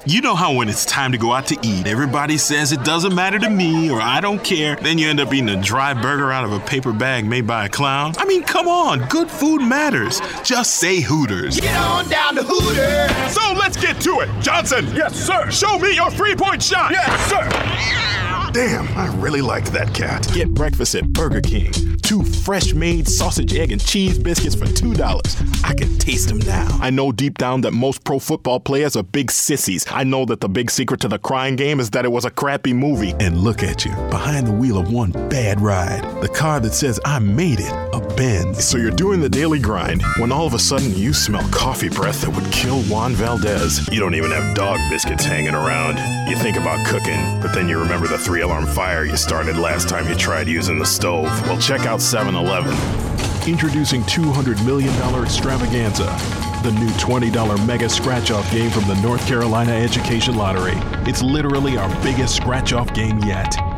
You know how when it's time to go out to eat, everybody says it doesn't matter to me or I don't care. Then you end up eating a dry burger out of a paper bag made by a clown? I mean, come on, good food matters. Just say Hooters. Get on down to Hooters. So let's get to it. Johnson. Yes, sir. Show me your 3-point shot. Yes, sir. Damn, I really liked that cat. Get breakfast at Burger King. 2 fresh-made sausage, egg, and cheese biscuits for $2. I can taste them now. I know deep down that most pro football players are big sissies. I know that the big secret to the crying game is that it was a crappy movie. And look at you, behind the wheel of one bad ride. The car that says, I made it, a Benz. So you're doing the daily grind when all of a sudden you smell coffee breath that would kill Juan Valdez. You don't even have dog biscuits hanging around. You think about cooking, but then you remember the 3-alarm fire you started last time you tried using the stove. Well, check out 7-Eleven. Introducing $200 million extravaganza. The new $20 mega scratch-off game from the North Carolina Education Lottery. It's literally our biggest scratch-off game yet.